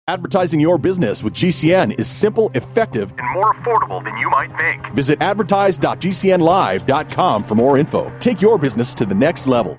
Advertising your business with GCN is simple, effective, and more affordable than you might think. Visit advertise.gcnlive.com for more info. Take your business to the next level.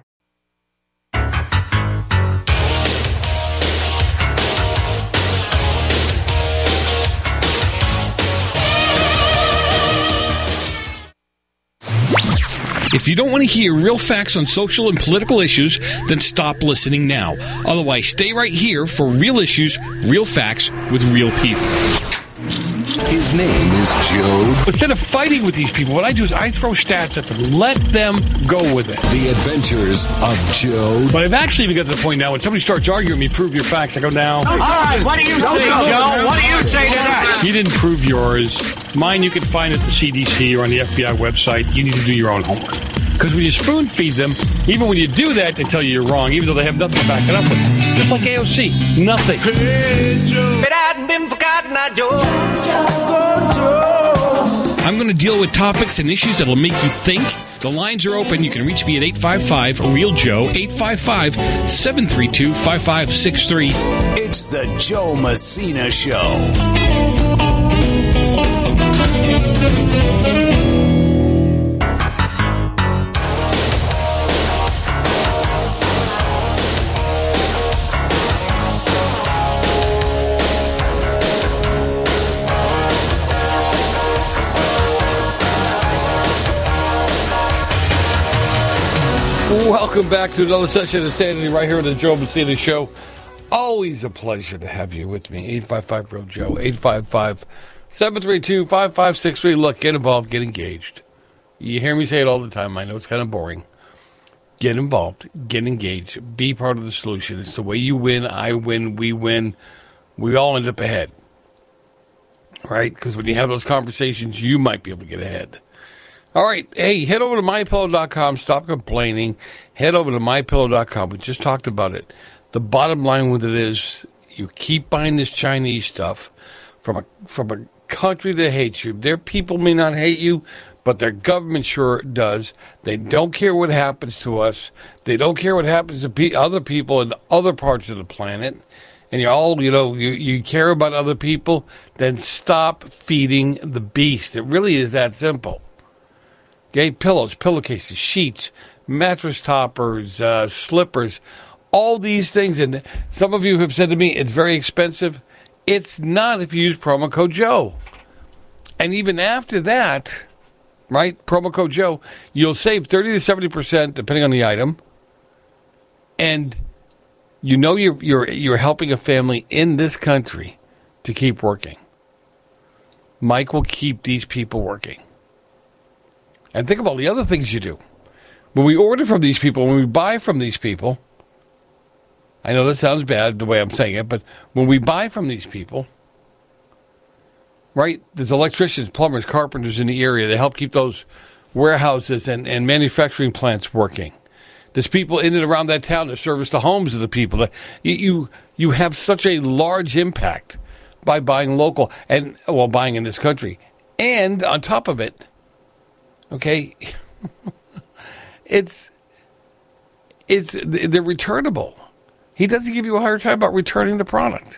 If you don't want to hear real facts on social and political issues, then stop listening now. Otherwise, stay right here for real issues, real facts with real people. His name is Joe. Instead of fighting with these people, what I do is I throw stats at them. Let them go with it. The Adventures of Joe. But I've actually even got to the point now when somebody starts arguing with me, prove your facts, I go, now. All right, what do you say, Joe? What do you say to that? You didn't prove yours. Mine you can find at the CDC or on the FBI website. You need to do your own homework. Because when you spoon feed them, even when you do that, they tell you you're wrong, even though they have nothing to back it up with. Just like AOC. Nothing. If it hadn't been for Cotton Eye Joe. I'm going to deal with topics and issues that will make you think. The lines are open. You can reach me at 855-REAL-JOE, 855-732-5563. It's the Joe Messina Show. Welcome back to another session of Insanity right here on the Joe Messina Show. Always a pleasure to have you with me. 855-REAL-JOE, 855-732-5563. Look, get involved, get engaged. You hear me say it all the time. I know it's kind of boring. Get involved, get engaged, be part of the solution. It's the way you win, I win, we all end up ahead. Right? Because when you have those conversations, you might be able to get ahead. All right. Hey, head over to MyPillow.com. Stop complaining. Head over to MyPillow.com. We just talked about it. The bottom line with it is you keep buying this Chinese stuff from a country that hates you. Their people may not hate you, but their government sure does. They don't care what happens to us. They don't care what happens to other people in other parts of the planet. And you're all, you care about other people, then stop feeding the beast. It really is that simple. Okay, pillows, pillowcases, sheets, mattress toppers, slippers, all these things. And some of you have said to me, it's very expensive. It's not if you use promo code Joe. And even after that, right, promo code Joe, you'll save 30 to 70% depending on the item. And you know you're helping a family in this country to keep working. Mike will keep these people working. And think about the other things you do. When we order from these people, when we buy from these people, I know that sounds bad the way I'm saying it, but when we buy from these people, right, there's electricians, plumbers, carpenters in the area that help keep those warehouses and manufacturing plants working. There's people in and around that town that service the homes of the people. You have such a large impact by buying local and, well, buying in this country. And on top of it, okay, they're returnable. He doesn't give you a hard time about returning the product.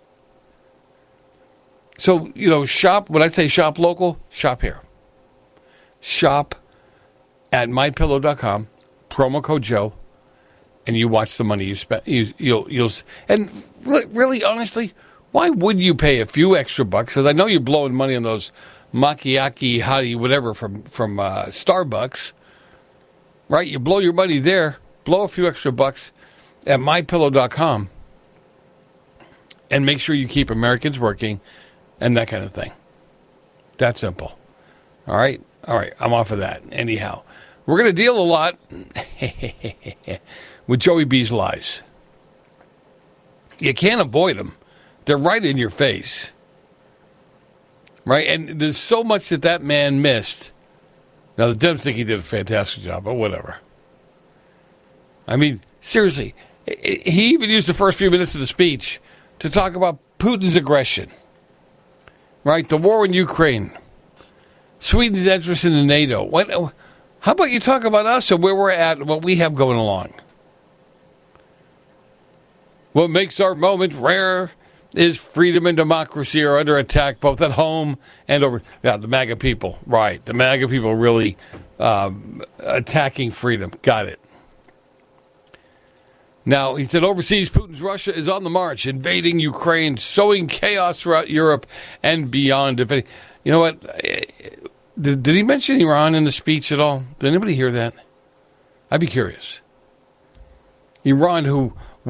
So, shop, when I say shop local, shop here. Shop at MyPillow.com, promo code Joe, and you watch the money you spend. You'll and really, honestly, why would you pay a few extra bucks? Because I know you're blowing money on those Macchiati, Hottie, whatever from Starbucks, right? You blow your money there, blow a few extra bucks at MyPillow.com, and make sure you keep Americans working and that kind of thing. That simple. All right, I'm off of that. Anyhow, we're going to deal a lot with Joey B's lies. You can't avoid them. They're right in your face. Right? And there's so much that man missed. Now, the Dems think he did a fantastic job, but whatever. I mean, seriously, he even used the first few minutes of the speech to talk about Putin's aggression. Right? The war in Ukraine. Sweden's interest in the NATO. How about you talk about us and where we're at and what we have going along? What makes our moment rare is freedom and democracy are under attack, both at home and over. Yeah, the MAGA people, right? The MAGA people really attacking freedom. Got it. Now, he said overseas, Putin's Russia is on the march, invading Ukraine, sowing chaos throughout Europe and beyond. If you know what? Did he mention Iran in the speech at all? Did anybody hear that? I'd be curious. Iran, who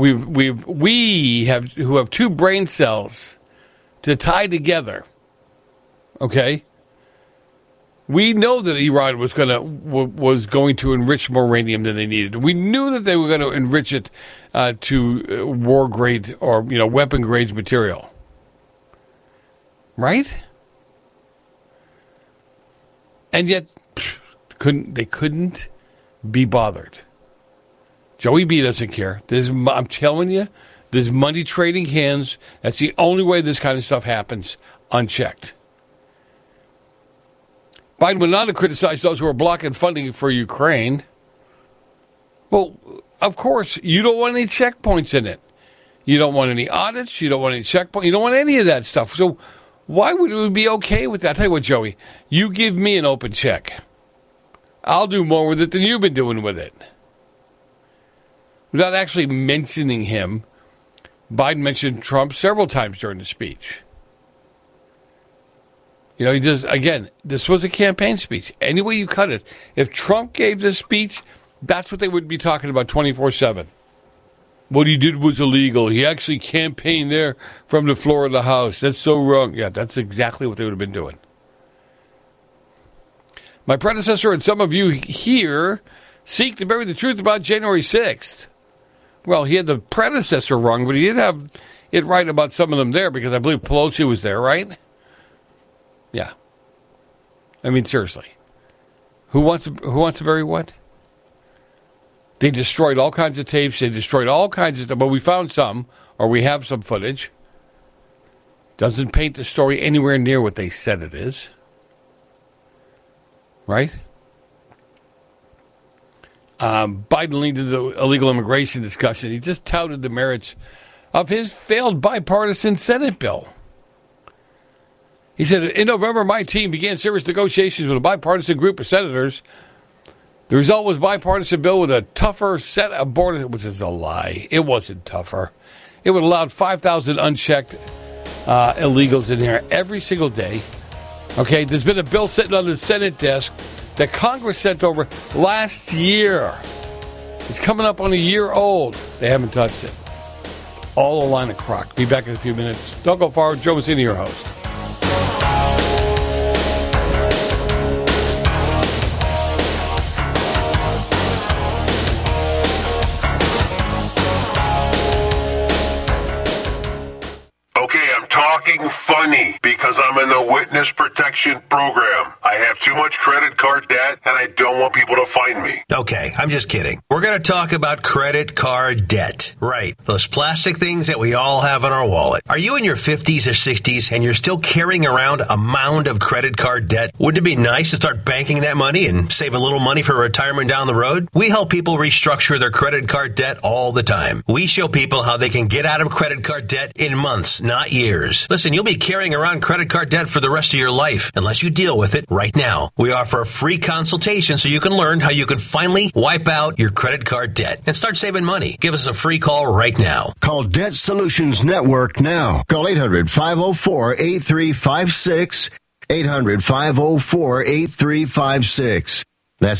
have two brain cells to tie together. Okay, we know that Iran was going to enrich more uranium than they needed. We knew that they were going to enrich it to war grade or weapon grade material. Right? And yet, they couldn't be bothered. Joey B doesn't care. I'm telling you, there's money trading hands. That's the only way this kind of stuff happens unchecked. Biden went on to criticize those who are blocking funding for Ukraine. Well, of course, you don't want any checkpoints in it. You don't want any audits. You don't want any checkpoints. You don't want any of that stuff. So why would we be okay with that? I'll tell you what, Joey, you give me an open check. I'll do more with it than you've been doing with it. Without actually mentioning him, Biden mentioned Trump several times during the speech. He just, again, this was a campaign speech. Any way you cut it, if Trump gave this speech, that's what they would be talking about 24/7. What he did was illegal. He actually campaigned there from the floor of the House. That's so wrong. Yeah, that's exactly what they would have been doing. My predecessor and some of you here seek to bury the truth about January 6th. Well, he had the predecessor wrong, but he did have it right about some of them there because I believe Pelosi was there, right? Yeah. I mean, seriously. Who wants to bury what? They destroyed all kinds of tapes. They destroyed all kinds of stuff, but we found some, or we have some footage. Doesn't paint the story anywhere near what they said it is. Right? Biden leaned into the illegal immigration discussion. He just touted the merits of his failed bipartisan Senate bill. He said, in November, my team began serious negotiations with a bipartisan group of senators. The result was a bipartisan bill with a tougher set of borders, which is a lie. It wasn't tougher. It would have allowed 5,000 unchecked illegals in here every single day. Okay, there's been a bill sitting on the Senate desk that Congress sent over last year. It's coming up on a year old. They haven't touched it. All a line of crock. Be back in a few minutes. Don't go far. Joe Massina, your host. Talking funny because I'm in the witness protection program. I have too much credit card debt and I don't want people to find me. Okay, I'm just kidding. We're going to talk about credit card debt. Right. Those plastic things that we all have in our wallet. Are you in your 50s or 60s and you're still carrying around a mound of credit card debt? Wouldn't it be nice to start banking that money and save a little money for retirement down the road? We help people restructure their credit card debt all the time. We show people how they can get out of credit card debt in months, not years. Listen, you'll be carrying around credit card debt for the rest of your life unless you deal with it right now. We offer a free consultation so you can learn how you can finally wipe out your credit card debt and start saving money. Give us a free call right now. Call Debt Solutions Network now. Call 800-504-8356. 800-504-8356. That's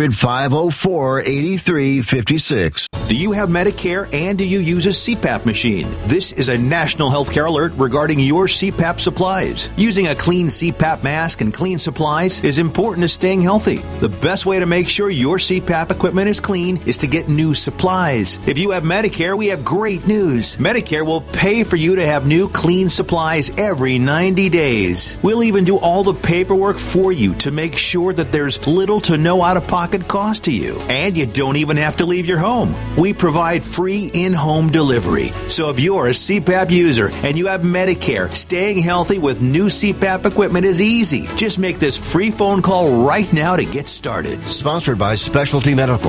800-504-8356. Do you have Medicare and do you use a CPAP machine? This is a national healthcare alert regarding your CPAP supplies. Using a clean CPAP mask and clean supplies is important to staying healthy. The best way to make sure your CPAP equipment is clean is to get new supplies. If you have Medicare, we have great news. Medicare will pay for you to have new clean supplies every 90 days. We'll even do all the paperwork for you to make sure that there's little to no out-of-pocket cost to you. And you don't even have to leave your home. We provide free in-home delivery. So if you're a CPAP user and you have Medicare, staying healthy with new CPAP equipment is easy. Just make this free phone call right now to get started. Sponsored by Specialty Medical.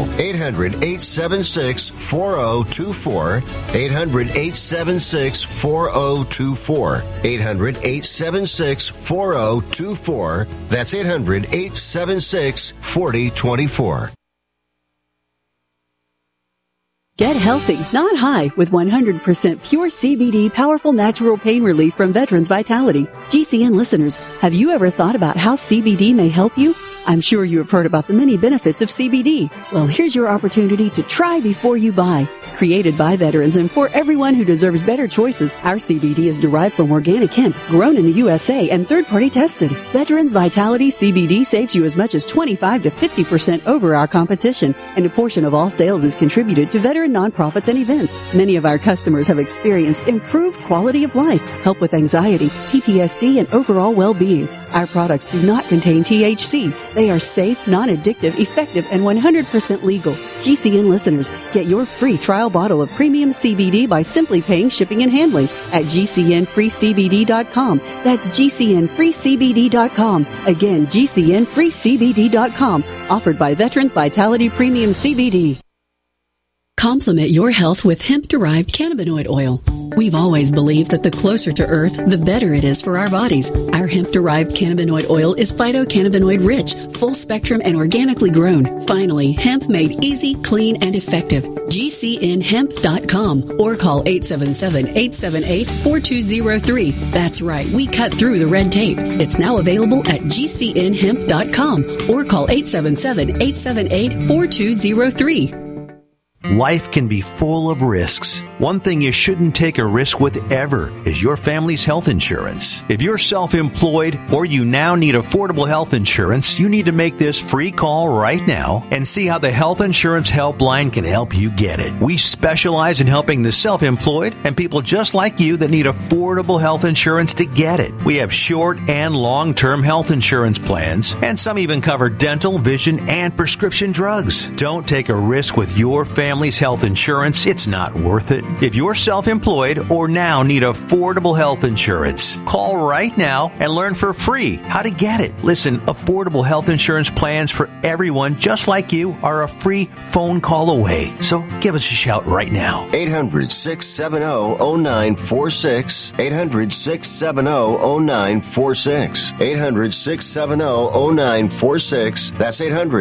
800-876-4024. 800-876-4024. 800-876-4024. That's 800-876-4024. Get healthy, not high, with 100% pure CBD powerful natural pain relief from Veterans Vitality. GCN listeners, have you ever thought about how CBD may help you? I'm sure you have heard about the many benefits of CBD. Well, here's your opportunity to try before you buy. Created by veterans and for everyone who deserves better choices, our CBD is derived from organic hemp, grown in the USA and third-party tested. Veterans Vitality CBD saves you as much as 25 to 50% over our competition, and a portion of all sales is contributed to veteran nonprofits and events. Many of our customers have experienced improved quality of life, help with anxiety, PTSD, and overall well-being. Our products do not contain THC. They are safe, non-addictive, effective, and 100% legal. GCN listeners, get your free trial bottle of premium CBD by simply paying shipping and handling at GCNFreeCBD.com. That's GCNFreeCBD.com. Again, GCNFreeCBD.com. Offered by Veterans Vitality Premium CBD. Complement your health with hemp-derived cannabinoid oil. We've always believed that the closer to Earth, the better it is for our bodies. Our hemp-derived cannabinoid oil is phytocannabinoid-rich, full-spectrum, and organically grown. Finally, hemp made easy, clean, and effective. GCNHemp.com or call 877-878-4203. That's right, we cut through the red tape. It's now available at GCNHemp.com or call 877-878-4203. Life can be full of risks. One thing you shouldn't take a risk with ever is your family's health insurance. If you're self-employed or you now need affordable health insurance, you need to make this free call right now and see how the Health Insurance Helpline can help you get it. We specialize in helping the self-employed and people just like you that need affordable health insurance to get it. We have short and long-term health insurance plans, and some even cover dental, vision, and prescription drugs. Don't take a risk with your family's health insurance. It's not worth it. If you're self-employed or now need affordable health insurance, call right now and learn for free how to get it. Listen, affordable health insurance plans for everyone just like you are a free phone call away. So give us a shout right now. 800-670-0946. 800-670-0946. 800-670-0946. That's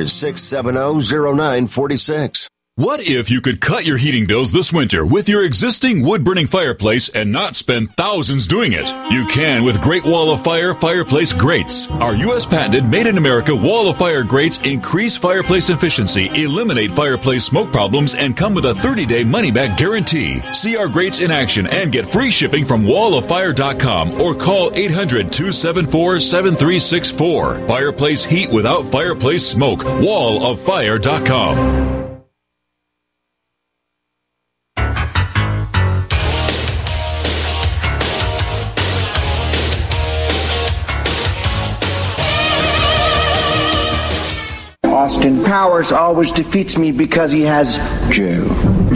800-670-0946. What if you could cut your heating bills this winter with your existing wood-burning fireplace and not spend thousands doing it? You can with Great Wall of Fire fireplace grates. Our U.S. patented made-in-America Wall of Fire grates increase fireplace efficiency, eliminate fireplace smoke problems, and come with a 30-day money-back guarantee. See our grates in action and get free shipping from walloffire.com or call 800-274-7364. Fireplace heat without fireplace smoke. walloffire.com. Austin Powers always defeats me because he has Joe.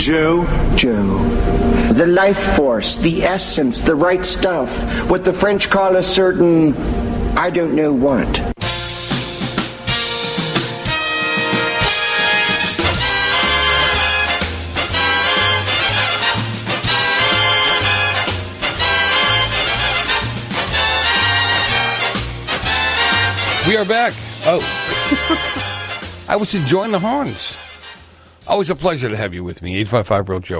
The life force, the essence, the right stuff. What the French call a certain, I don't know what. We are back. Oh. I was enjoying the horns. Always a pleasure to have you with me. 855-REAL-JOE.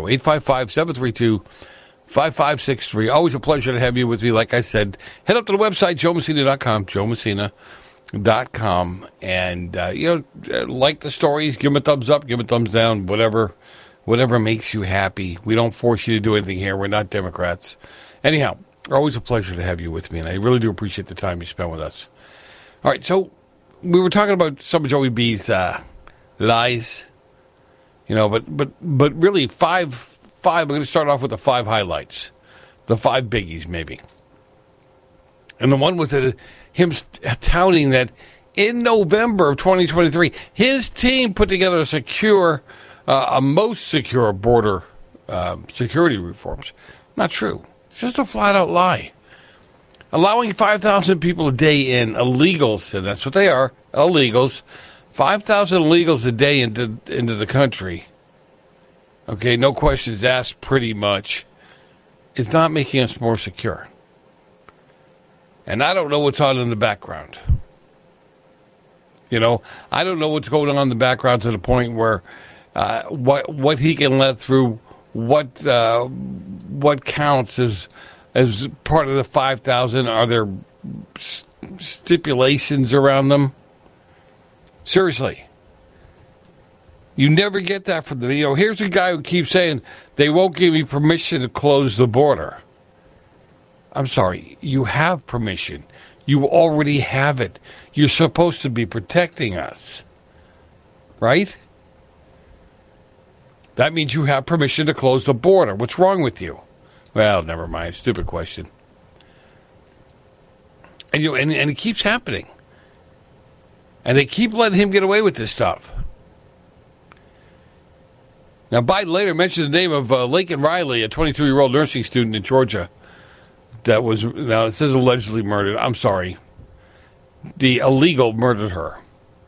855-732-5563. Always a pleasure to have you with me. Like I said, head up to the website, joemessina.com, joemessina.com. And, like the stories, give them a thumbs up, give them a thumbs down, whatever makes you happy. We don't force you to do anything here. We're not Democrats. Anyhow, always a pleasure to have you with me, and I really do appreciate the time you spend with us. All right, so we were talking about some of Joey B's lies, but really five. I'm going to start off with the 5 highlights, the 5 biggies maybe. And the one was that him touting that in November of 2023, his team put together a most secure border security reforms. Not true. It's just a flat-out lie. Allowing 5,000 people a day in, illegals, and that's what they are, illegals, 5,000 illegals a day into the country, okay, no questions asked pretty much, is not making us more secure. And I don't know what's on in the background. You know, I don't know what's going on in the background to the point where what he can let through, what counts as part of the 5,000. Are there stipulations around them? Seriously. You never get that from the, here's a guy who keeps saying they won't give me permission to close the border. I'm sorry, you have permission. You already have it. You're supposed to be protecting us. Right? That means you have permission to close the border. What's wrong with you? Well, never mind. Stupid question. And and it keeps happening. And they keep letting him get away with this stuff. Now, Biden later mentioned the name of Lincoln Riley, a 22-year-old nursing student in Georgia that was, now it says allegedly murdered. I'm sorry. The illegal murdered her.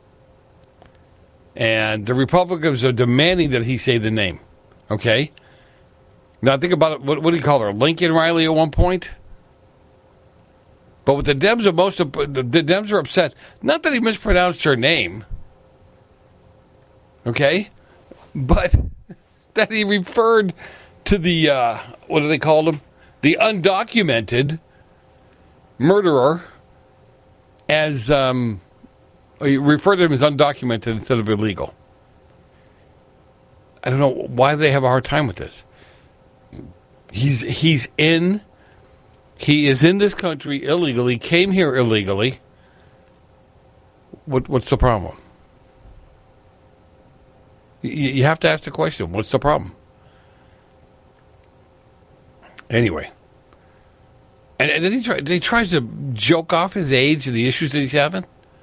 And the Republicans are demanding that he say the name. Okay? Now, think about it. What do you call her? Lincoln Riley at one point? But what the Dems are upset, not that he mispronounced her name. Okay? But that he referred to the, what do they call him? The undocumented murderer as, he referred to him as undocumented instead of illegal. I don't know why they have a hard time with this. He is in this country illegally, came here illegally. What's the problem? You have to ask the question, what's the problem? Anyway. And then he tries to joke off his age and the issues that he's having.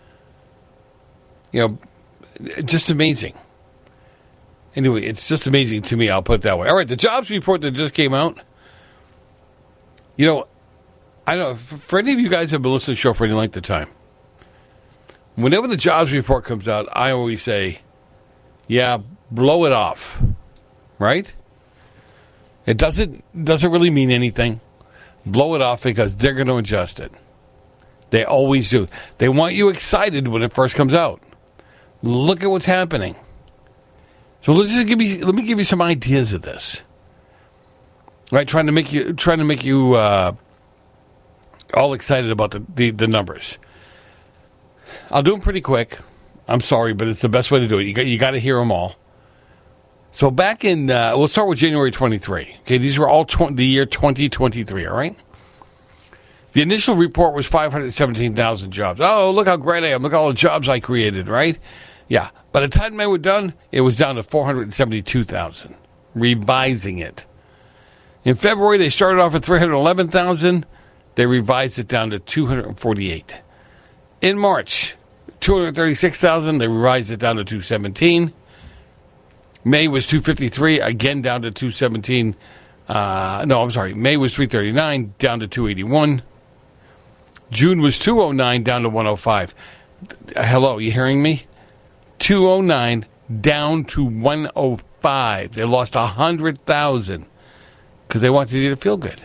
Just amazing. Anyway, it's just amazing to me, I'll put it that way. All right, the jobs report that just came out. I don't know, for any of you guys who have been listening to the show for any length of time, whenever the jobs report comes out, I always say, yeah, blow it off. Right? It doesn't really mean anything. Blow it off because they're going to adjust it. They always do. They want you excited when it first comes out. Look at what's happening. So let me give you some ideas of this. Right, trying to make you all excited about the numbers. I'll do them pretty quick. I'm sorry, but it's the best way to do it. You got to hear them all. So back in, we'll start with January 23. Okay, these were all the year 2023. All right. The initial report was 517,000 jobs. Oh, look how great I am! Look at all the jobs I created. Right? Yeah. By the time they were done, it was down to 472,000. Revising it. In February, they started off at 311,000. They revised it down to 248. In March, 236,000. They revised it down to 217. May was 253, again down to 217. May was 339, down to 281. June was 209, down to 105. Hello, you hearing me? 209, down to 105. They lost 100,000 because they wanted you to feel good.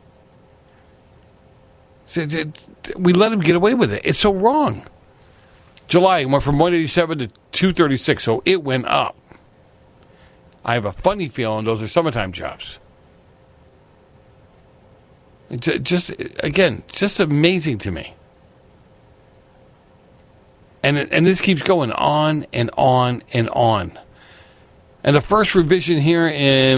We let them get away with it. It's so wrong. July went from 187 to 236, so it went up. I have a funny feeling those are summertime jobs. Just amazing to me. And this keeps going on and on and on. And the first revision here in,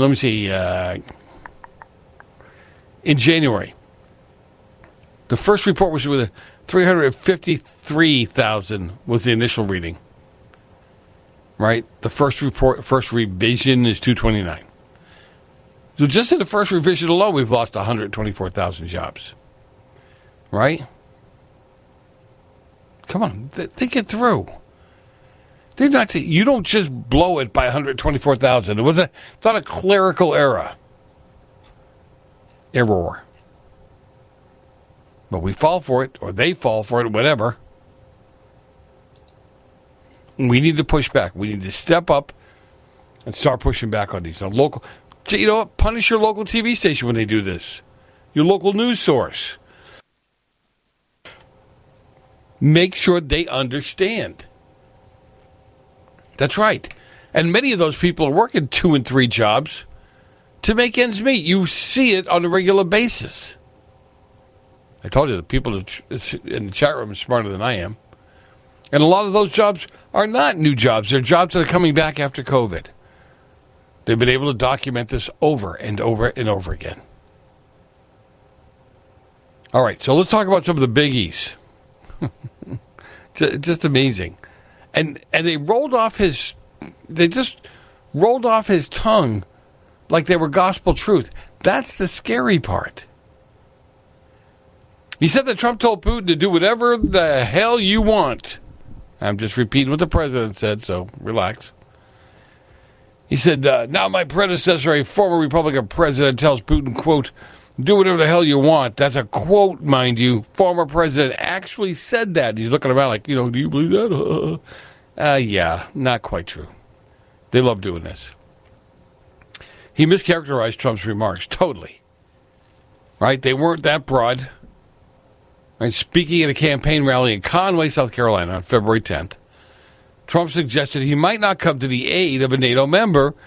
in January. The first report was with 353,000 was the initial reading. Right? The first revision is 229. So just in the first revision alone, we've lost 124,000 jobs. Right? Come on, think it through. They're not. You don't just blow it by 124,000. It's not a clerical error. But we fall for it, or they fall for it, whatever. We need to push back. We need to step up and start pushing back on these. You know what? Punish your local TV station when they do this. Your local news source. Make sure they understand. That's right. And many of those people are working 2 and 3 jobs to make ends meet. You see it on a regular basis. I told you the people in the chat room are smarter than I am. And a lot of those jobs are not new jobs. They're jobs that are coming back after COVID. They've been able to document this over and over and over again. All right, so let's talk about some of the biggies. Just amazing. And they just rolled off his tongue like they were gospel truth. That's the scary part. He said that Trump told Putin to do whatever the hell you want. I'm just repeating what the president said, so relax. He said, now my predecessor, a former Republican president, tells Putin, quote, do whatever the hell you want. That's a quote, mind you. Former president actually said that. He's looking around like, do you believe that? Yeah, not quite true. They love doing this. He mischaracterized Trump's remarks totally. Right? They weren't that broad. Right? Speaking at a campaign rally in Conway, South Carolina on February 10th, Trump suggested he might not come to the aid of a NATO member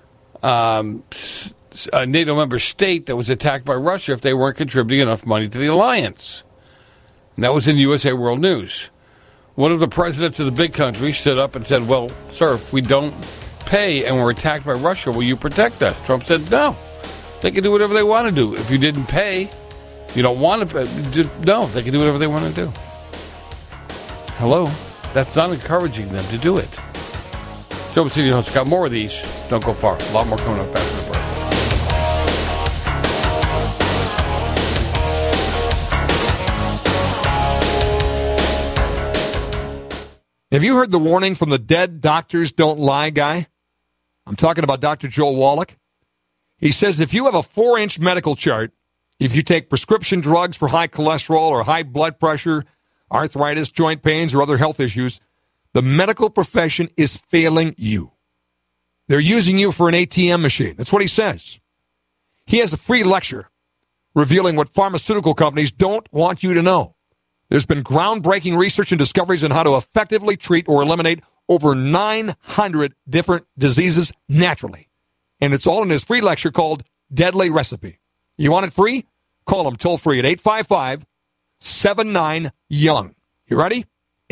state that was attacked by Russia if they weren't contributing enough money to the alliance. And that was in USA World News. One of the presidents of the big country stood up and said, well, sir, if we don't pay and we're attacked by Russia, will you protect us? Trump said, no. They can do whatever they want to do. If you didn't pay, you don't want to pay. No, they can do whatever they want to do. Hello? That's not encouraging them to do it. Joe Messina host, got more of these. Don't go far. A lot more coming up after the break. Have you heard the warning from the dead doctors don't lie guy? I'm talking about Dr. Joel Wallach. He says if you have a 4-inch medical chart, if you take prescription drugs for high cholesterol or high blood pressure, arthritis, joint pains, or other health issues, the medical profession is failing you. They're using you for an ATM machine. That's what he says. He has a free lecture revealing what pharmaceutical companies don't want you to know. There's been groundbreaking research and discoveries on how to effectively treat or eliminate over 900 different diseases naturally. And it's all in his free lecture called Deadly Recipe. You want it free? Call him toll free at 855-79-YOUNG. You ready?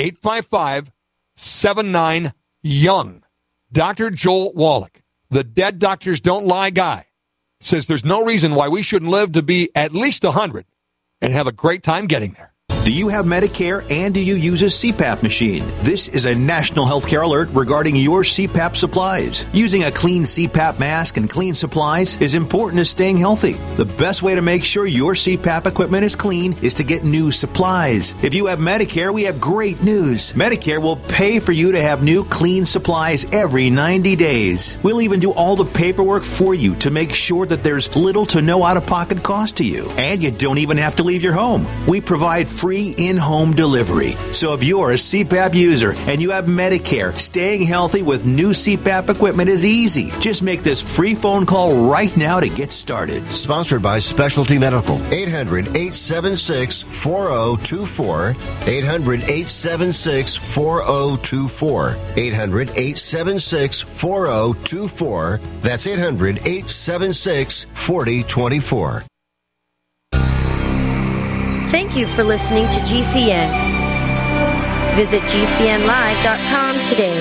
855-79-YOUNG. Dr. Joel Wallach, the dead doctors don't lie guy, says there's no reason why we shouldn't live to be at least 100 and have a great time getting there. Do you have Medicare and do you use a CPAP machine? This is a national healthcare alert regarding your CPAP supplies. Using a clean CPAP mask and clean supplies is important to staying healthy. The best way to make sure your CPAP equipment is clean is to get new supplies. If you have Medicare, we have great news. Medicare will pay for you to have new clean supplies every 90 days. We'll even do all the paperwork for you to make sure that there's little to no out-of-pocket cost to you. And you don't even have to leave your home. We provide free in-home delivery. So if you're a CPAP user and you have Medicare, staying healthy with new CPAP equipment is easy. Just make this free phone call right now to get started. Sponsored by Specialty Medical. 800-876-4024. 800-876-4024. 800-876-4024. That's 800-876-4024. Thank you for listening to GCN. Visit GCNlive.com today.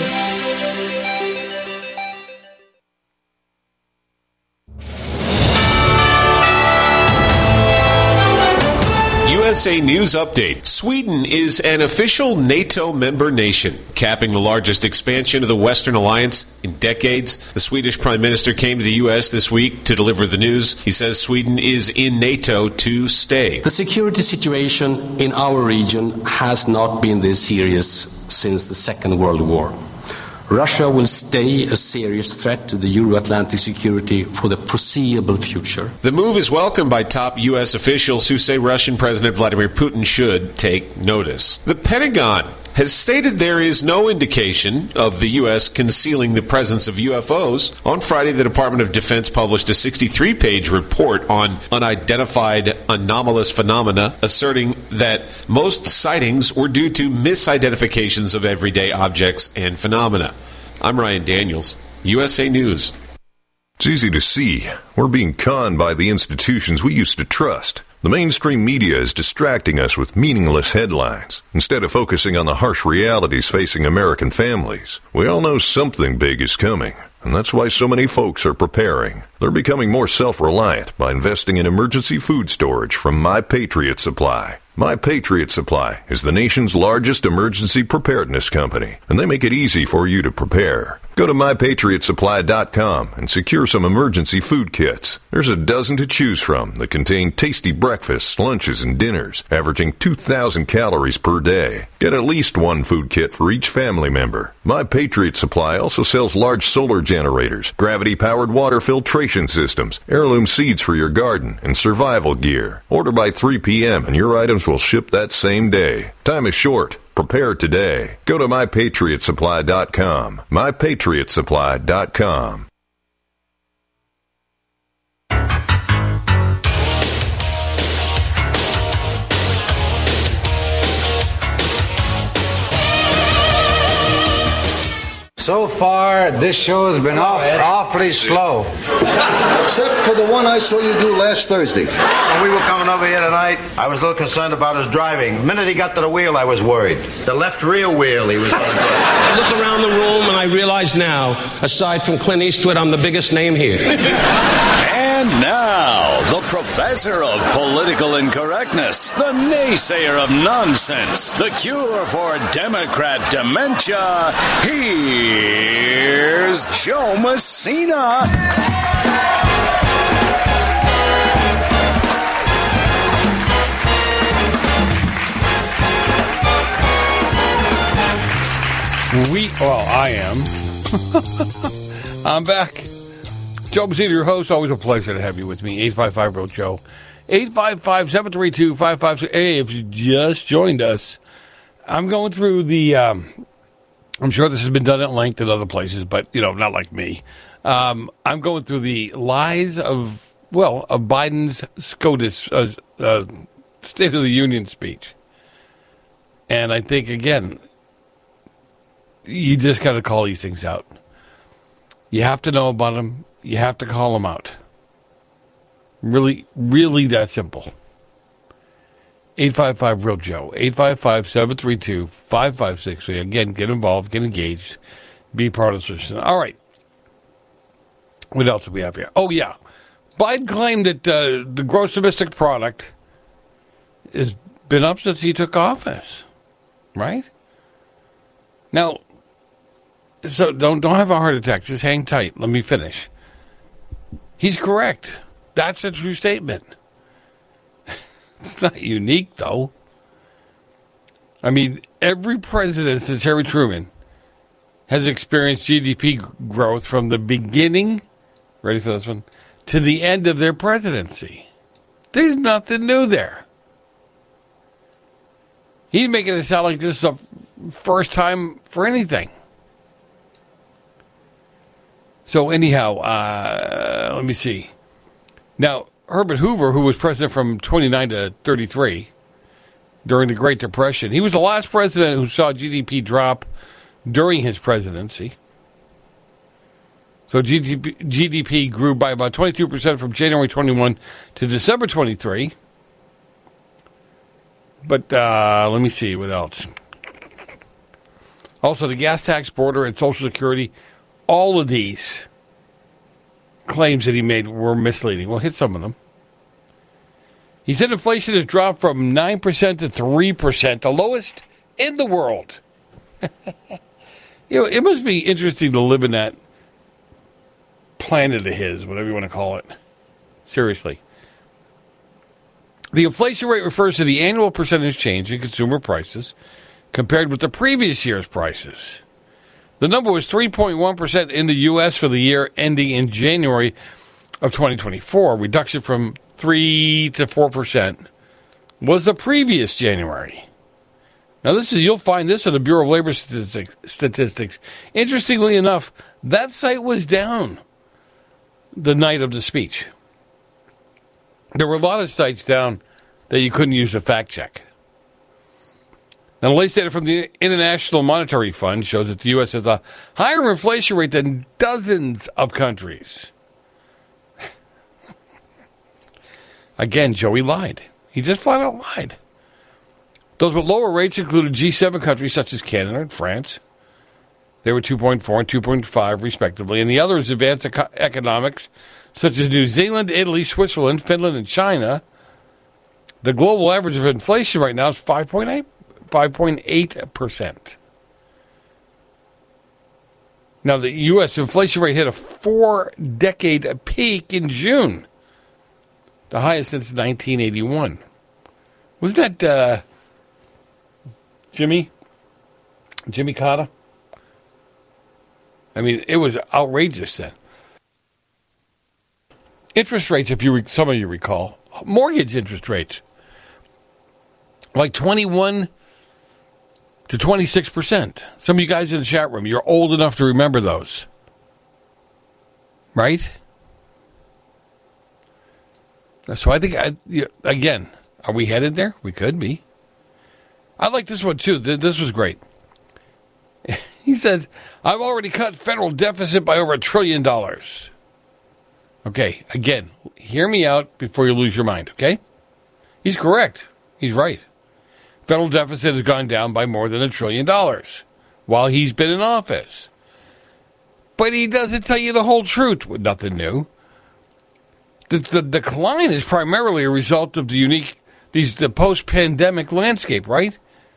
USA News Update. Sweden is an official NATO member nation, capping the largest expansion of the Western Alliance in decades. The Swedish Prime Minister came to the U.S. this week to deliver the news. He says Sweden is in NATO to stay. The security situation in our region has not been this serious since the Second World War. Russia will stay a serious threat to the Euro-Atlantic security for the foreseeable future. The move is welcomed by top U.S. officials who say Russian President Vladimir Putin should take notice. The Pentagon has stated there is no indication of the U.S. concealing the presence of UFOs. On Friday, the Department of Defense published a 63-page report on unidentified anomalous phenomena, asserting that most sightings were due to misidentifications of everyday objects and phenomena. I'm Ryan Daniels, USA News. It's easy to see. We're being conned by the institutions we used to trust. The mainstream media is distracting us with meaningless headlines instead of focusing on the harsh realities facing American families. We all know something big is coming, and that's why so many folks are preparing. They're becoming more self-reliant by investing in emergency food storage from My Patriot Supply. My Patriot Supply is the nation's largest emergency preparedness company, and they make it easy for you to prepare. Go to MyPatriotSupply.com and secure some emergency food kits. There's a dozen to choose from that contain tasty breakfasts, lunches, and dinners, averaging 2,000 calories per day. Get at least one food kit for each family member. My Patriot Supply also sells large solar generators, gravity-powered water filtration systems, heirloom seeds for your garden, and survival gear. Order by 3 p.m. and your items will ship that same day. Time is short. Prepare today. Go to MyPatriotSupply.com. MyPatriotSupply.com. So far, this show has been awfully slow. Except for the one I saw you do last Thursday. When we were coming over here tonight, I was a little concerned about his driving. The minute he got to the wheel, I was worried. The left rear wheel he was on. I look around the room and I realize now, aside from Clint Eastwood, I'm the biggest name here. And now, the professor of political incorrectness, the naysayer of nonsense, the cure for Democrat dementia, here's Joe Messina. I am. I'm back. Joe Messina, your host. Always a pleasure to have you with me. 855-REAL-JOE. 855-732-5566. Hey, if you just joined us, I'm going through the, I'm sure this has been done at length in other places, but, not like me. I'm going through the lies of Biden's SCOTUS, State of the Union speech. And I think, again, you just got to call these things out. You have to know about them. You have to call them out. Really, really that simple. 855-REAL-JOE. 855-732-5563. Again, get involved, get engaged, be part of the solution. All right. What else do we have here? Oh, yeah. Biden claimed that the gross domestic product has been up since he took office. Right? Now, so don't have a heart attack. Just hang tight. Let me finish. He's correct. That's a true statement. It's not unique, though. I mean, every president since Harry Truman has experienced GDP growth from the beginning, ready for this one, to the end of their presidency. There's nothing new there. He's making it sound like this is the first time for anything. So anyhow, let me see. Now, Herbert Hoover, who was president from 29 to 33 during the Great Depression, he was the last president who saw GDP drop during his presidency. So GDP grew by about 22% from January 21 to December 23. But let me see what else. Also, the gas tax, border, and Social Security, all of these claims that he made were misleading. We'll hit some of them. He said inflation has dropped from 9% to 3%, the lowest in the world. It must be interesting to live in that planet of his, whatever you want to call it. Seriously. The inflation rate refers to the annual percentage change in consumer prices compared with the previous year's prices. The number was 3.1% in the U.S. for the year ending in January of 2024. Reduction from 3 to 4% was the previous January. Now, you'll find this in the Bureau of Labor Statistics. Interestingly enough, that site was down the night of the speech. There were a lot of sites down that you couldn't use to fact check. Now, the latest data from the International Monetary Fund shows that the U.S. has a higher inflation rate than dozens of countries. Again, Joey lied. He just flat out lied. Those with lower rates included G7 countries such as Canada and France. They were 2.4 and 2.5 respectively. And the others advanced economics such as New Zealand, Italy, Switzerland, Finland, and China. The global average of inflation right now is 5.8%. Now, the U.S. inflation rate hit a 4-decade peak in June, the highest since 1981. Wasn't that Jimmy Carter? I mean, it was outrageous then. Interest rates, if some of you recall, mortgage interest rates, like 21 to 26%. Some of you guys in the chat room, you're old enough to remember those. Right? So I think, again, are we headed there? We could be. I like this one, too. This was great. He said, I've already cut federal deficit by over $1 trillion. Okay, again, hear me out before you lose your mind, okay? He's correct. He's right. Federal deficit has gone down by more than $1 trillion while he's been in office. But he doesn't tell you the whole truth with nothing new. The decline is primarily a result of the post-pandemic landscape, right?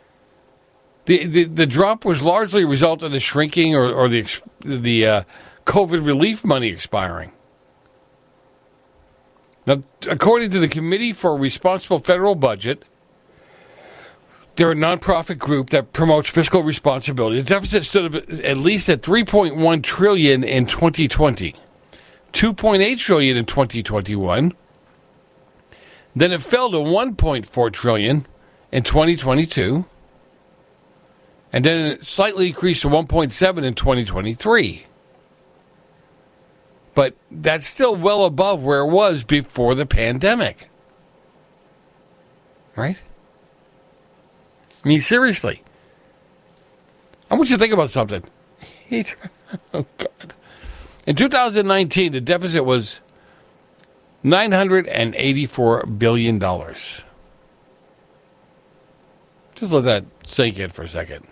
The drop was largely a result of the shrinking or the COVID relief money expiring. Now, according to the Committee for a Responsible Federal Budget, they're a nonprofit group that promotes fiscal responsibility. The deficit stood at least at $3.1 trillion in 2020, $2.8 trillion in 2021. Then it fell to $1.4 trillion in 2022. And then it slightly increased to 1.7 in 2023. But that's still well above where it was before the pandemic. Right? I mean, seriously. I want you to think about something. Oh, God. In 2019, the deficit was $984 billion. Just let that sink in for a second.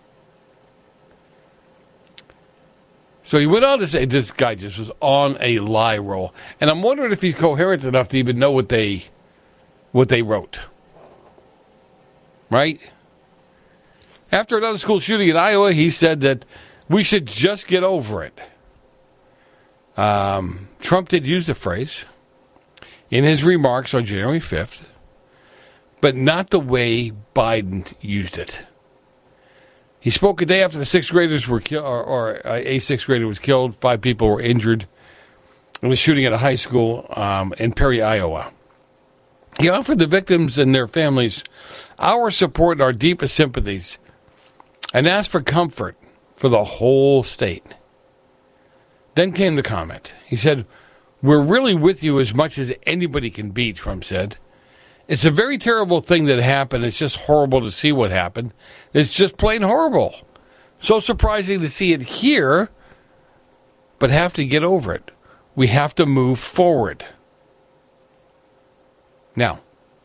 So he went on to say this guy just was on a lie roll. And I'm wondering if he's coherent enough to even know what they wrote. Right? After another school shooting in Iowa, he said that we should just get over it. Trump did use the phrase in his remarks on January 5th, but not the way Biden used it. He spoke a day after the sixth graders were killed, or a sixth grader was killed. 5 people were injured in the shooting at a high school in Perry, Iowa. He offered the victims and their families our support and our deepest sympathies and asked for comfort for the whole state. Then came the comment. He said, "We're really with you as much as anybody can be," Trump said. "It's a very terrible thing that happened. It's just horrible to see what happened. It's just plain horrible. So surprising to see it here, but have to get over it. We have to move forward." Now,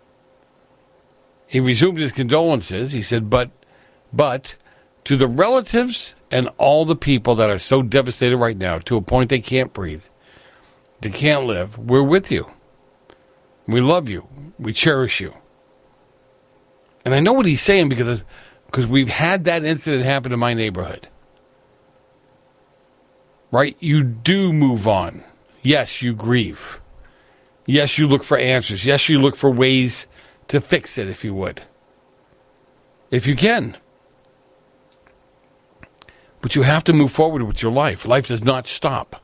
he resumed his condolences. He said, but to the relatives and all the people that are so devastated right now, to a point they can't breathe, they can't live, we're with you. We love you. We cherish you. And I know what he's saying because we've had that incident happen in my neighborhood. Right? You do move on. Yes, you grieve. Yes, you look for answers. Yes, you look for ways to fix it, if you would. If you can. But you have to move forward with your life. Life does not stop.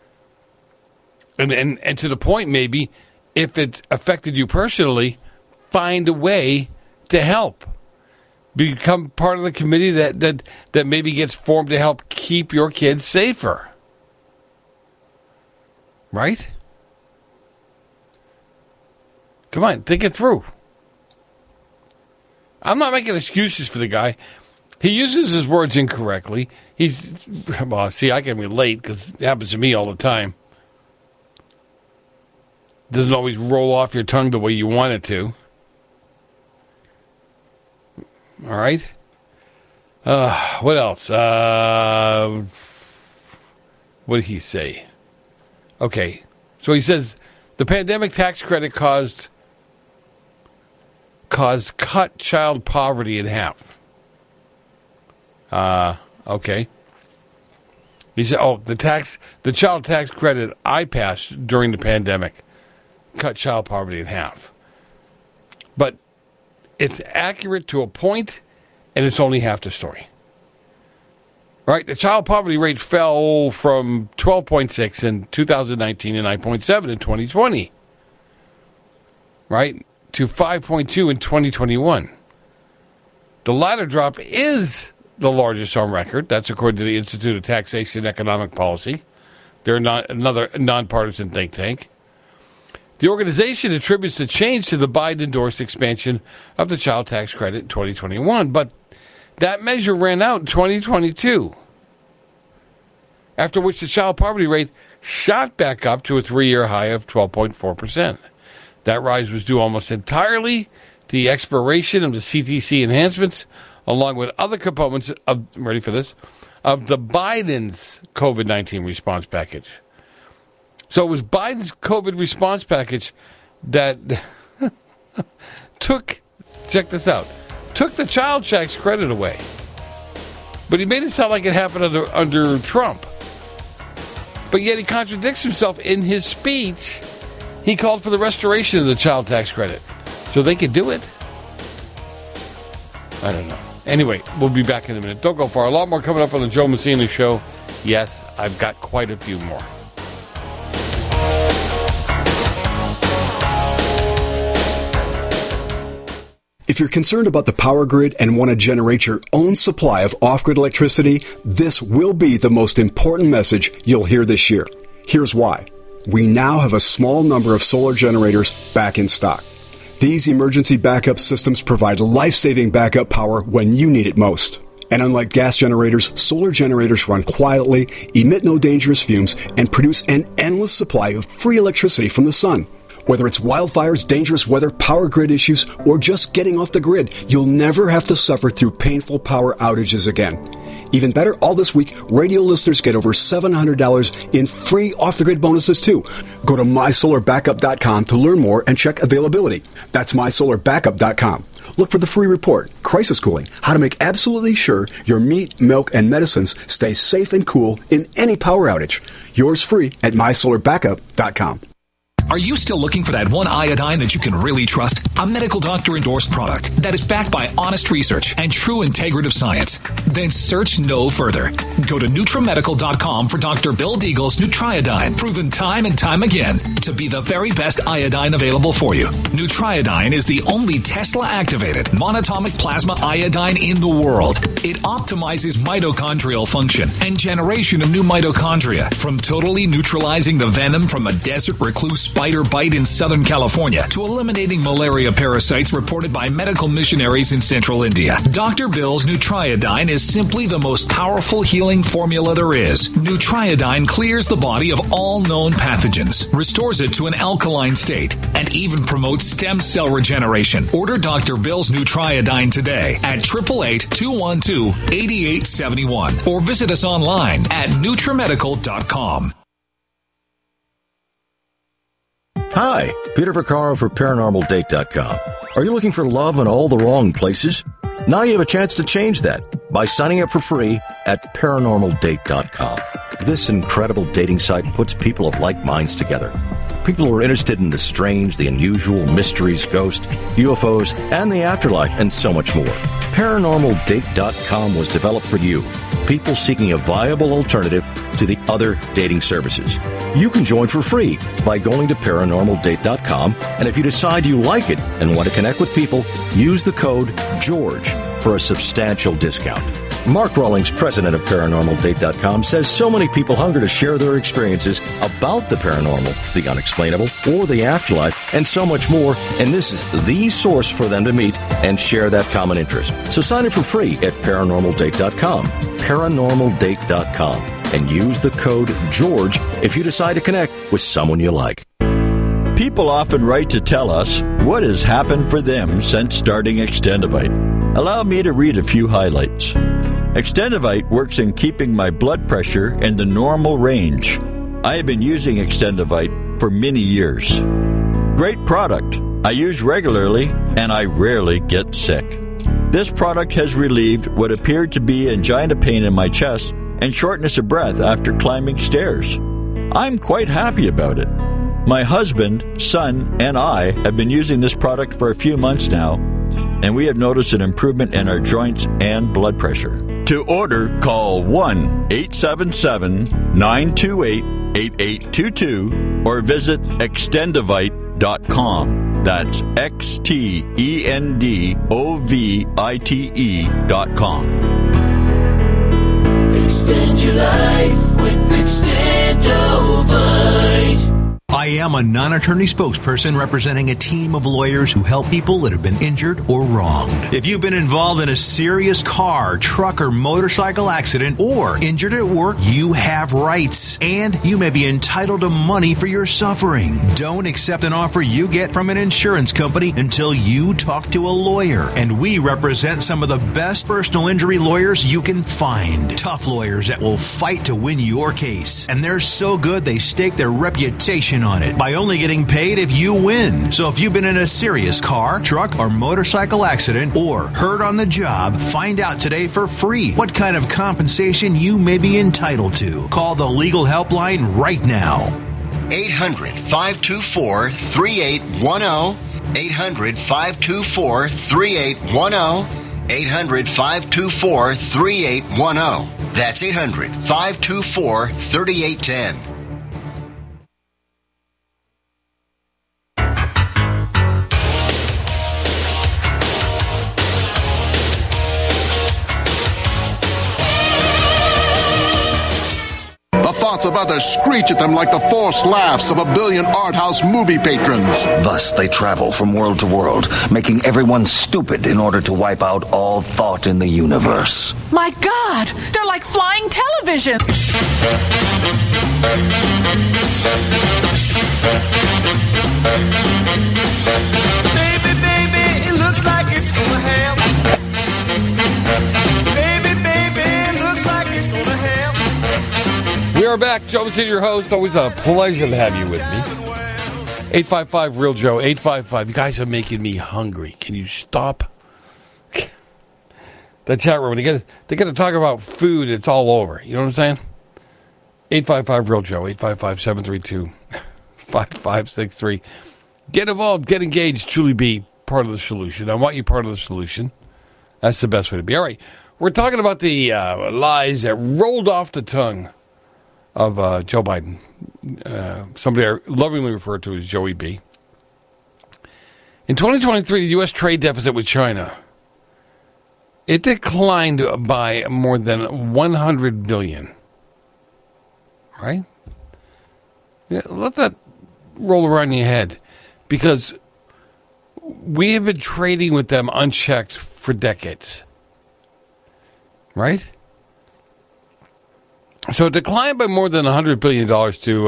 And to the point, maybe, if it affected you personally, find a way to help. Become part of the committee that maybe gets formed to help keep your kids safer. Right? Come on, think it through. I'm not making excuses for the guy. He uses his words incorrectly. I can relate because it happens to me all the time. Doesn't always roll off your tongue the way you want it to. All right? What else? What did he say? Okay. So he says the pandemic tax credit caused cut child poverty in half. Okay. He said, the child tax credit I passed during the pandemic cut child poverty in half. But it's accurate to a point, and it's only half the story. Right? The child poverty rate fell from 12.6 in 2019 and 9.7 in 2020. Right? To 5.2 in 2021. The latter drop is the largest on record. That's according to the Institute of Taxation and Economic Policy. They're another nonpartisan think tank. The organization attributes the change to the Biden-endorsed expansion of the child tax credit in 2021, but that measure ran out in 2022, after which the child poverty rate shot back up to a 3-year high of 12.4%. That rise was due almost entirely to the expiration of the CTC enhancements, along with other components of, ready for this, of the Biden's COVID-19 response package. So it was Biden's COVID response package that took the child tax credit away. But he made it sound like it happened under Trump. But yet he contradicts himself in his speech. He called for the restoration of the child tax credit so they could do it. I don't know. Anyway, we'll be back in a minute. Don't go far. A lot more coming up on the Joe Messina Show. Yes, I've got quite a few more. If you're concerned about the power grid and want to generate your own supply of off-grid electricity, this will be the most important message you'll hear this year. Here's why. We now have a small number of solar generators back in stock. These emergency backup systems provide life-saving backup power when you need it most. And unlike gas generators, solar generators run quietly, emit no dangerous fumes, and produce an endless supply of free electricity from the sun. Whether it's wildfires, dangerous weather, power grid issues, or just getting off the grid, you'll never have to suffer through painful power outages again. Even better, all this week, radio listeners get over $700 in free off-the-grid bonuses, too. Go to mysolarbackup.com to learn more and check availability. That's mysolarbackup.com. Look for the free report, Crisis Cooling, how to make absolutely sure your meat, milk, and medicines stay safe and cool in any power outage. Yours free at mysolarbackup.com. Are you still looking for that one iodine that you can really trust? A medical doctor-endorsed product that is backed by honest research and true integrative science? Then search no further. Go to NutriMedical.com for Dr. Bill Deagle's Nutriodine, proven time and time again to be the very best iodine available for you. Nutriodine is the only Tesla-activated monatomic plasma iodine in the world. It optimizes mitochondrial function and generation of new mitochondria, from totally neutralizing the venom from a desert recluse spider bite in Southern California to eliminating malaria parasites reported by medical missionaries in central India. Dr. Bill's Nutriodine is simply the most powerful healing formula there is. Nutriodine clears the body of all known pathogens, restores it to an alkaline state, and even promotes stem cell regeneration. Order Dr. Bill's Nutriodine today at 888-212-8871 or visit us online at NutriMedical.com. Hi, Peter Vaccaro for ParanormalDate.com. Are you looking for love in all the wrong places? Now you have a chance to change that by signing up for free at ParanormalDate.com. This incredible dating site puts people of like minds together. People who are interested in the strange, the unusual, mysteries, ghosts, UFOs, and the afterlife, and so much more. ParanormalDate.com was developed for you, people seeking a viable alternative to the other dating services. You can join for free by going to ParanormalDate.com, and if you decide you like it and want to connect with people, use the code GEORGE for a substantial discount. Mark Rawlings, president of ParanormalDate.com, says so many people hunger to share their experiences about the paranormal, the unexplainable, or the afterlife, and so much more, and this is the source for them to meet and share that common interest. So sign up for free at ParanormalDate.com, ParanormalDate.com, and use the code GEORGE if you decide to connect with someone you like. People often write to tell us what has happened for them since starting Extendivite. Allow me to read a few highlights. Extendivite works in keeping my blood pressure in the normal range. I have been using Extendivite for many years. Great product. I use regularly and I rarely get sick. This product has relieved what appeared to be angina pain in my chest and shortness of breath after climbing stairs. I'm quite happy about it. My husband, son, and I have been using this product for a few months now, and we have noticed an improvement in our joints and blood pressure. To order, call 1-877-928-8822 or visit Extendivite.com. That's XTENDOVITE.com. Extend your life with Extendovite. I am a non-attorney spokesperson representing a team of lawyers who help people that have been injured or wronged. If you've been involved in a serious car, truck, or motorcycle accident or injured at work, you have rights, and you may be entitled to money for your suffering. Don't accept an offer you get from an insurance company until you talk to a lawyer. And we represent some of the best personal injury lawyers you can find. Tough lawyers that will fight to win your case. And they're so good they stake their reputation on it by only getting paid if you win. So if you've been in a serious car, truck, or motorcycle accident or hurt on the job, find out today for free what kind of compensation you may be entitled to. Call the legal helpline right now. 800-524-3810. 800-524-3810. 800-524-3810. That's 800-524-3810. Thoughts of others screech at them like the forced laughs of a billion art house movie patrons. Thus they travel from world to world, making everyone stupid in order to wipe out all thought in the universe. My God, they're like flying television. Baby, baby, it looks like it's gonna happen. Baby, baby, it looks like it's gonna happen. We are back. Joe City, your host. Always a pleasure to have you with me. 855-REAL-JOE, 855. You guys are making me hungry. Can you stop? The chat room, they get to talk about food, it's all over. You know what I'm saying? 855-REAL-JOE, 855-732-5563. Get involved, get engaged, truly be part of the solution. I want you part of the solution. That's the best way to be. All right, we're talking about the lies that rolled off the tongue of Joe Biden. Somebody I lovingly refer to as Joey B. In 2023, the U.S. trade deficit with China, it declined by more than $100 billion. Right? Yeah, let that roll around your head. Because we have been trading with them unchecked for decades. Right? So it declined by more than $100 billion to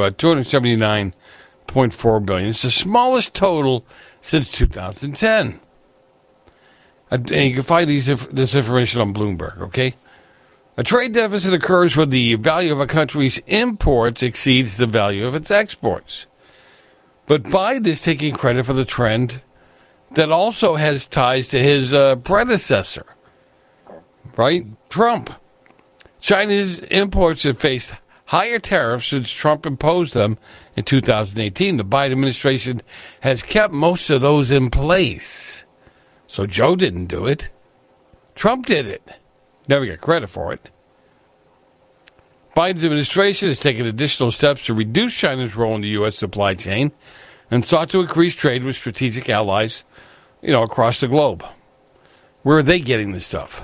$279.4 billion. It's the smallest total since 2010. And you can find this information on Bloomberg, okay? A trade deficit occurs when the value of a country's imports exceeds the value of its exports. But Biden is taking credit for the trend that also has ties to his predecessor, right? Trump. China's imports have faced higher tariffs since Trump imposed them in 2018. The Biden administration has kept most of those in place. So Joe didn't do it. Trump did it. Never get credit for it. Biden's administration has taken additional steps to reduce China's role in the U.S. supply chain and sought to increase trade with strategic allies, across the globe. Where are they getting this stuff?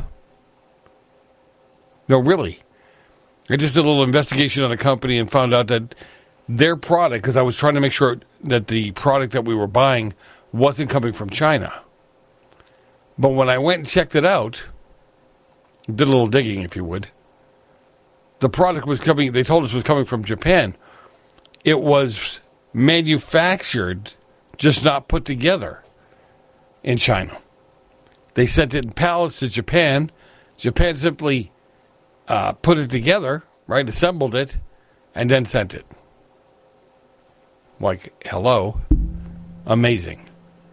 No, really. I just did a little investigation on a company and found out that their product, because I was trying to make sure that the product that we were buying wasn't coming from China. But when I went and checked it out, did a little digging, if you would, the product was coming, they told us was coming from Japan. It was manufactured, just not put together in China. They sent it in pallets to Japan. Japan simply put it together, right, assembled it, and then sent it. Like, hello. Amazing.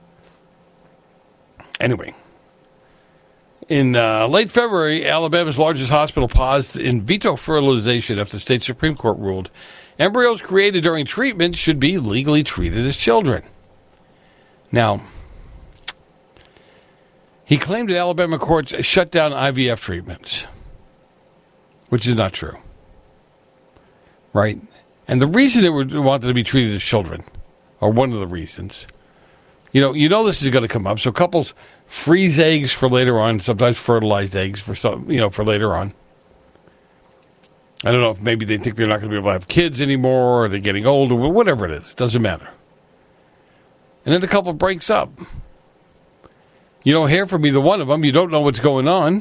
Anyway. In late February, Alabama's largest hospital paused in vitro fertilization after the state Supreme Court ruled embryos created during treatment should be legally treated as children. Now, he claimed that Alabama courts shut down IVF treatments, which is not true. Right? And the reason they wanted to be treated as children, or one of the reasons, you know this is going to come up, so couples freeze eggs for later on, sometimes fertilized eggs for for later on. I don't know if maybe they think they're not going to be able to have kids anymore, or they're getting older, whatever it is. Doesn't matter. And then the couple breaks up. You don't hear from either one of them. You don't know what's going on.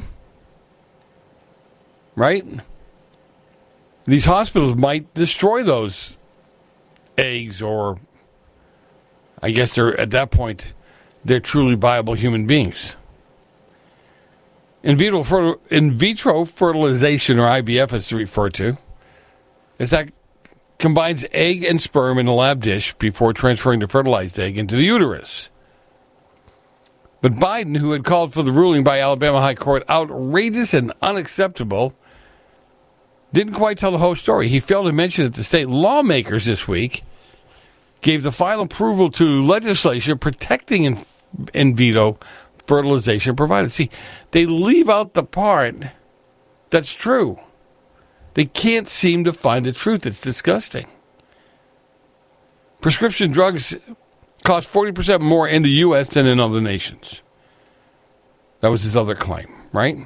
Right? These hospitals might destroy those eggs, or I guess they're at that point, they're truly viable human beings. In vitro fertilization, or IVF as it's referred to, is that combines egg and sperm in a lab dish before transferring the fertilized egg into the uterus. But Biden, who had called for the ruling by Alabama High Court outrageous and unacceptable, didn't quite tell the whole story. He failed to mention that the state lawmakers this week gave the final approval to legislation protecting in vitro fertilization providers. See, they leave out the part that's true. They can't seem to find the truth. It's disgusting. Prescription drugs cost 40% more in the U.S. than in other nations. That was his other claim, right?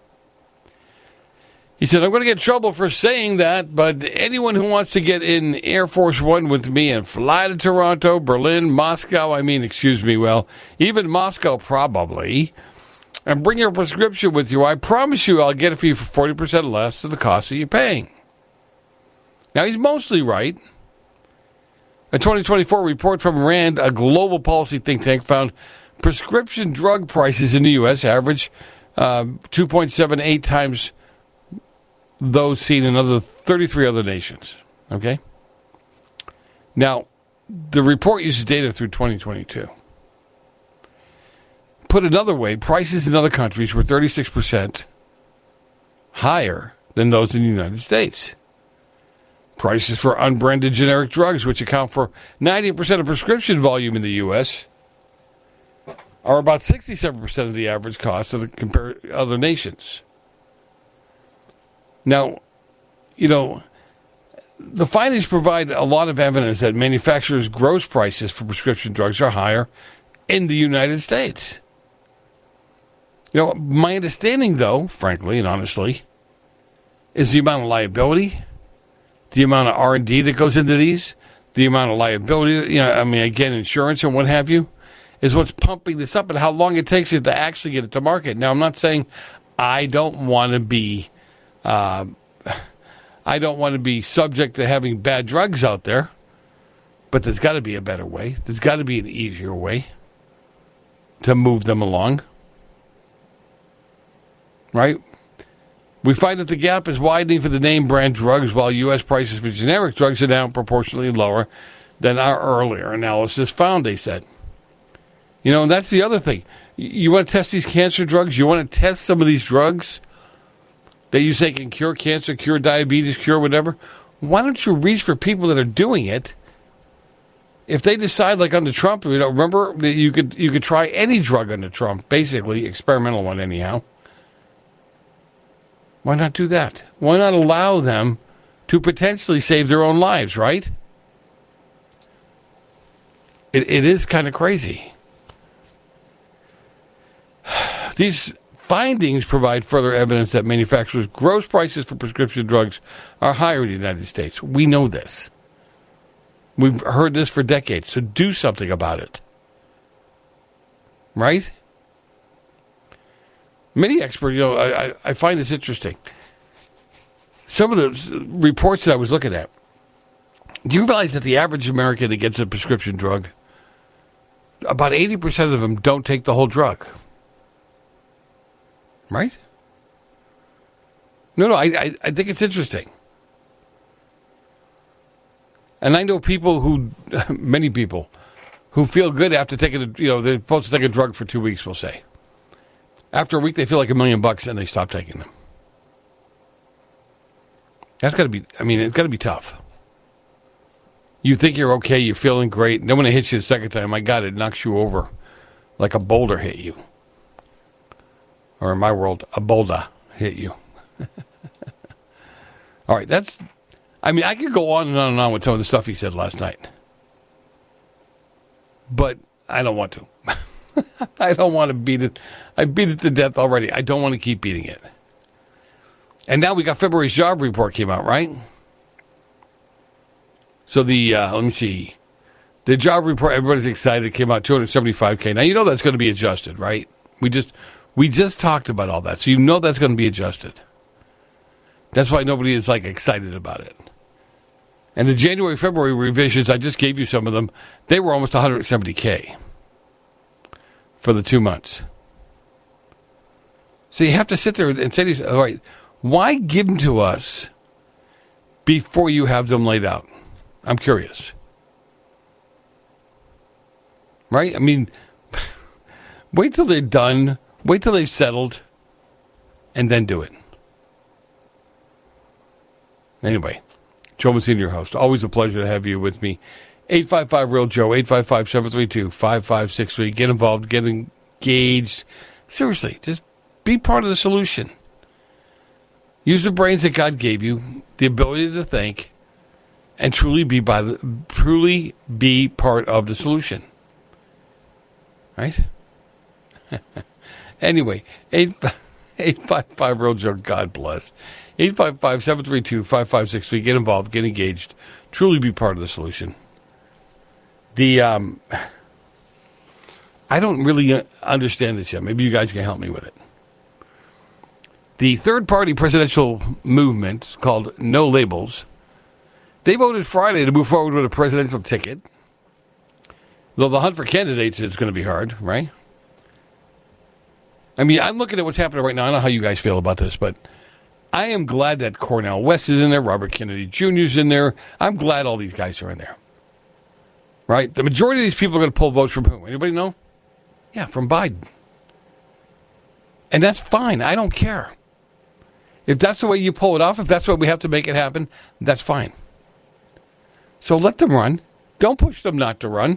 He said, I'm going to get in trouble for saying that, but anyone who wants to get in Air Force One with me and fly to Toronto, Berlin, Moscow, even Moscow probably, and bring your prescription with you, I promise you I'll get it for you for 40% less of the cost that you're paying. Now, he's mostly right. A 2024 report from RAND, a global policy think tank, found prescription drug prices in the U.S. average 2.78 times those seen in 33 other nations. Okay? Now, the report uses data through 2022. Put another way, prices in other countries were 36% higher than those in the United States. Prices for unbranded generic drugs, which account for 90% of prescription volume in the U.S., are about 67% of the average cost of other nations. Now, the findings provide a lot of evidence that manufacturers' gross prices for prescription drugs are higher in the United States. My understanding, though, frankly and honestly, is the amount of liability, the amount of R&D that goes into these, the amount of liability, again, insurance and what have you, is what's pumping this up and how long it takes it to actually get it to market. Now, I'm not saying I don't want to be subject to having bad drugs out there, but there's got to be a better way. There's got to be an easier way to move them along. Right? We find that the gap is widening for the name brand drugs, while U.S. prices for generic drugs are now proportionally lower than our earlier analysis found, they said. You know, and that's the other thing. You want to test these cancer drugs? You want to test some of these drugs that you say can cure cancer, cure diabetes, cure whatever? Why don't you reach for people that are doing it? If they decide, like under Trump, you know, remember that you could try any drug under Trump, basically experimental one anyhow. Why not do that? Why not allow them to potentially save their own lives, right? It is kind of crazy. These findings provide further evidence that manufacturers' gross prices for prescription drugs are higher in the United States. We know this. We've heard this for decades, so do something about it. Right? Many experts, you know, I find this interesting. Some of the reports that I was looking at, do you realize that the average American that gets a prescription drug, about 80% of them don't take the whole drug? Right? No, I think it's interesting. And I know many people who feel good after taking, they're supposed to take a drug for 2 weeks, we'll say. After a week, they feel like $1 million and they stop taking them. That's got to be, it's got to be tough. You think you're okay, you're feeling great, and then when it hits you the second time, my God, it knocks you over like a boulder hit you. Or in my world, a boulder hit you. All right, I could go on and on and on with some of the stuff he said last night. But I don't want to. I don't want to beat it. I beat it to death already. I don't want to keep beating it. And now we got February's job report came out, right? So let me see. The job report, everybody's excited. It came out 275K. Now, you know that's going to be adjusted, right? We just talked about all that. So you know that's going to be adjusted. That's why nobody is, excited about it. And the January, February revisions, I just gave you some of them. They were almost 170K for the 2 months. So you have to sit there and say to yourself, all right, why give them to us before you have them laid out? I'm curious. Right? Wait till they're done. Wait till they've settled. And then do it. Anyway, Joe Messina, your host. Always a pleasure to have you with me. 855-REAL-JOE, 855-732-5563. Get involved. Get engaged. Seriously, just be part of the solution. Use the brains that God gave you, the ability to think, and truly be part of the solution. Right? Anyway, 855-REAL-JOE. God bless. 855-732-5563. Get involved. Get engaged. Truly be part of the solution. I don't really understand this yet. Maybe you guys can help me with it. The third-party presidential movement called No Labels, they voted Friday to move forward with a presidential ticket. Though the hunt for candidates is going to be hard, right? I'm looking at what's happening right now. I don't know how you guys feel about this, but I am glad that Cornel West is in there, Robert Kennedy Jr. is in there. I'm glad all these guys are in there. Right? The majority of these people are going to pull votes from who? Anybody know? Yeah, from Biden. And that's fine. I don't care. If that's the way you pull it off, if that's what we have to make it happen, that's fine. So let them run. Don't push them not to run.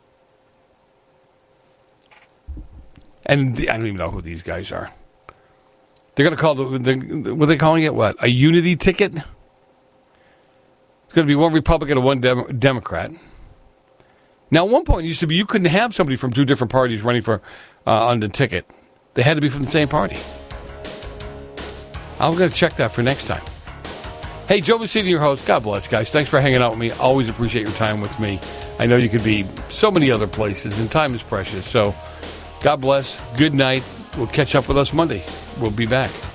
And I don't even know who these guys are. They're going to call what are they calling it? What? A unity ticket? It's going to be one Republican and one Democrat. Now, at one point, it used to be you couldn't have somebody from two different parties running for on the ticket. They had to be from the same party. I'm going to check that for next time. Hey, Joe Messina, your host. God bless, guys. Thanks for hanging out with me. Always appreciate your time with me. I know you could be so many other places, and time is precious. So, God bless. Good night. We'll catch up with us Monday. We'll be back.